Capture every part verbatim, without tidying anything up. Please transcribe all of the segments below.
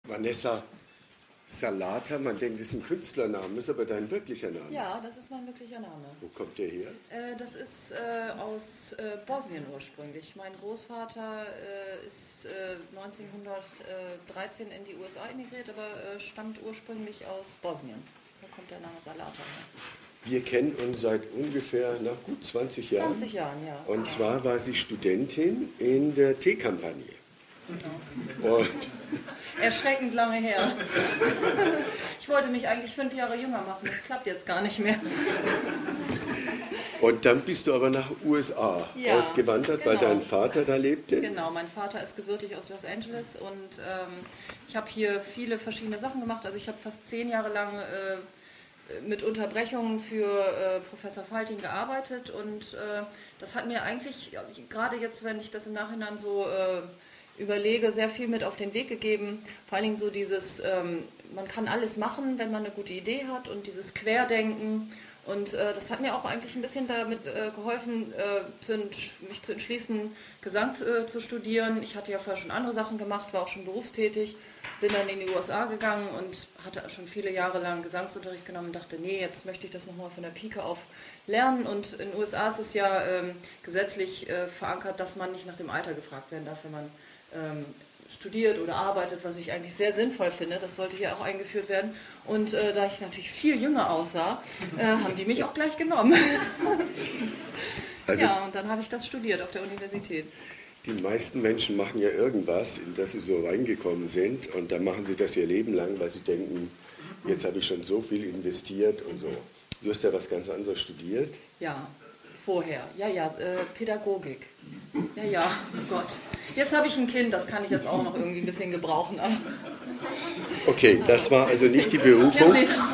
Vanessa Salata, man denkt, das ist ein Künstlername, ist aber dein wirklicher Name. Ja, das ist mein wirklicher Name. Wo kommt der her? Äh, das ist äh, aus äh, Bosnien ursprünglich. Mein Großvater äh, ist äh, neunzehnhundertdreizehn in die U S A emigriert, aber äh, stammt ursprünglich aus Bosnien. Da kommt der Name Salata her. Wir kennen uns seit ungefähr nach gut zwanzig Jahren. zwanzig Jahren, ja. Und zwar war sie Studentin in der Teekampagne. Genau. Und Erschreckend lange her. Ich wollte mich eigentlich fünf Jahre jünger machen, das klappt jetzt gar nicht mehr. Und dann bist du aber nach U S A Ja, ausgewandert, weil genau. dein Vater da lebte? Genau, mein Vater ist gebürtig aus Los Angeles und ähm, ich habe hier viele verschiedene Sachen gemacht. Also ich habe fast zehn Jahre lang äh, mit Unterbrechungen für äh, Professor Faltin gearbeitet und äh, das hat mir eigentlich, ja, gerade jetzt, wenn ich das im Nachhinein so äh, überlege, sehr viel mit auf den Weg gegeben. Vor allen Dingen so dieses, ähm, man kann alles machen, wenn man eine gute Idee hat und dieses Querdenken. Und äh, das hat mir auch eigentlich ein bisschen damit äh, geholfen, äh, zu mich zu entschließen, Gesang äh, zu studieren. Ich hatte ja vorher schon andere Sachen gemacht, war auch schon berufstätig, bin dann in die U S A gegangen und hatte schon viele Jahre lang Gesangsunterricht genommen und dachte, nee, jetzt möchte ich das nochmal von der Pike auf lernen. Und in den U S A ist es ja ähm, gesetzlich äh, verankert, dass man nicht nach dem Alter gefragt werden darf, wenn man ähm, studiert oder arbeitet, was ich eigentlich sehr sinnvoll finde. Das sollte hier auch eingeführt werden. Und äh, da ich natürlich viel jünger aussah, äh, haben die mich auch gleich genommen. Also, ja, und dann habe ich das studiert auf der Universität. Die meisten Menschen machen ja irgendwas, in das sie so reingekommen sind, und dann machen sie das ihr Leben lang, weil sie denken, jetzt habe ich schon so viel investiert und so. Du hast ja was ganz anderes studiert. Ja, vorher. Ja, ja, äh, Pädagogik. Ja, ja, oh Gott. Jetzt habe ich ein Kind, das kann ich jetzt auch noch irgendwie ein bisschen gebrauchen. Okay, das war also nicht die Berufung.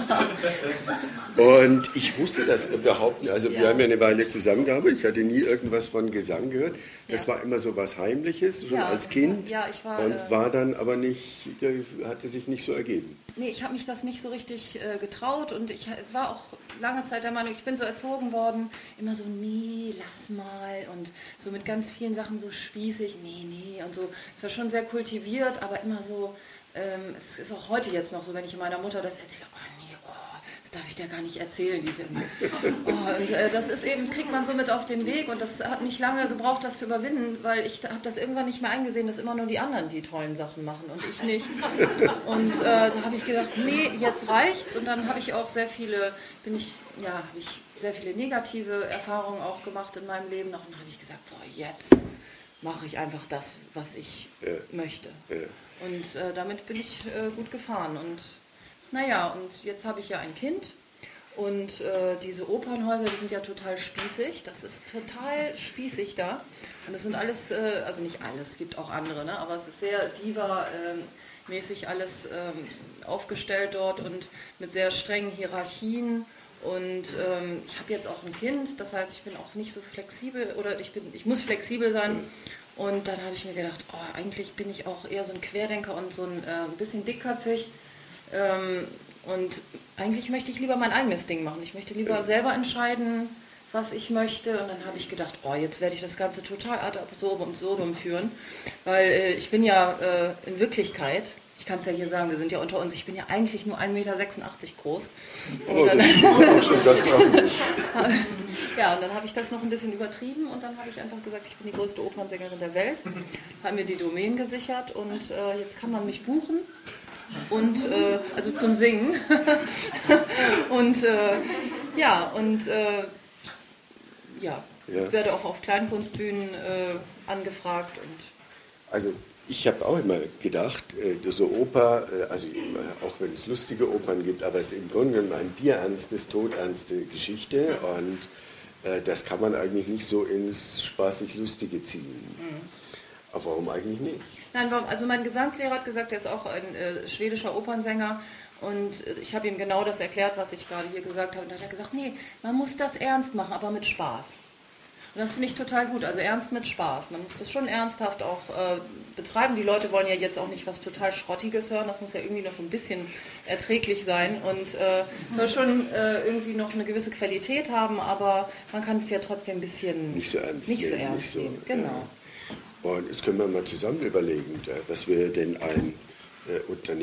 Und ich wusste das überhaupt nicht. Also wir Ja. haben ja eine Weile zusammengearbeitet. Ich hatte nie irgendwas von Gesang gehört. Das Ja. war immer so was Heimliches, schon Ja, als das Kind. war- ja, ich war, und äh, war dann aber nicht, hatte sich nicht so ergeben. Nee, ich habe mich das nicht so richtig äh, getraut und ich war auch lange Zeit der Meinung, ich bin so erzogen worden, immer so, nee, lass mal und so mit ganz vielen Sachen so spießig, nee, nee und so. Es war schon sehr kultiviert, aber immer so, ähm, es ist auch heute jetzt noch so, wenn ich meiner Mutter das erzähle, oh nee, oh, das darf ich dir gar nicht erzählen. Die, oh, und äh, das ist eben, kriegt man so mit auf den Weg und das hat nicht lange gebraucht, das zu überwinden, weil ich habe das irgendwann nicht mehr eingesehen, dass immer nur die anderen die tollen Sachen machen und ich nicht. Und äh, da habe ich gedacht, nee, jetzt reicht's. Und dann habe ich auch sehr viele, bin ich, ja, habe ich sehr viele negative Erfahrungen auch gemacht in meinem Leben. Und dann habe ich gesagt, so jetzt mache ich einfach das, was ich Ja. möchte. Ja. Und äh, damit bin ich äh, gut gefahren. Und naja, und jetzt habe ich ja ein Kind. Und äh, diese Opernhäuser, die sind ja total spießig. Das ist total spießig da. Und das sind alles, äh, also nicht alles, es gibt auch andere, ne? Aber es ist sehr diva-mäßig alles ähm, aufgestellt dort und mit sehr strengen Hierarchien. Und ähm, ich habe jetzt auch ein Kind, das heißt, ich bin auch nicht so flexibel oder ich, bin, ich muss flexibel sein. Und dann habe ich mir gedacht, oh, eigentlich bin ich auch eher so ein Querdenker und so ein äh, bisschen dickköpfig. Ähm, und eigentlich möchte ich lieber mein eigenes Ding machen. Ich möchte lieber selber entscheiden, was ich möchte. Und dann habe ich gedacht, oh, jetzt werde ich das Ganze total ad absurdum führen. Weil äh, ich bin ja äh, in Wirklichkeit, ich kann es ja hier sagen, wir sind ja unter uns, ich bin ja eigentlich nur ein Meter sechsundachtzig groß. Und Oh, dann, das ist auch schon ganz ordentlich. ja, und dann habe ich das noch ein bisschen übertrieben und dann habe ich einfach gesagt, ich bin die größte Opernsängerin der Welt, habe mir die Domain gesichert und äh, jetzt kann man mich buchen. Und äh, also zum Singen und äh, ja und äh, ja, Ja. werde auch auf Kleinkunstbühnen äh, angefragt und Also ich habe auch immer gedacht, äh, so Oper, äh, also äh, auch wenn es lustige Opern gibt, aber es ist im Grunde genommen eine biererstes, todernste Geschichte und äh, das kann man eigentlich nicht so ins spaßig-lustige ziehen. Mhm. Aber warum eigentlich nicht? Nein, warum? Also mein Gesangslehrer hat gesagt, er ist auch ein äh, schwedischer Opernsänger und äh, ich habe ihm genau das erklärt, was ich gerade hier gesagt habe. Und da hat er gesagt, nee, man muss das ernst machen, aber mit Spaß. Und das finde ich total gut, also ernst mit Spaß. Man muss das schon ernsthaft auch äh, betreiben. Die Leute wollen ja jetzt auch nicht was total Schrottiges hören, das muss ja irgendwie noch so ein bisschen erträglich sein und äh, soll schon äh, irgendwie noch eine gewisse Qualität haben, aber man kann es ja trotzdem ein bisschen Nicht so ernst nicht so nehmen, ernst nicht so, nehmen. Genau. ja. Und jetzt können wir mal zusammen überlegen, was wäre denn ein äh, Unternehmen,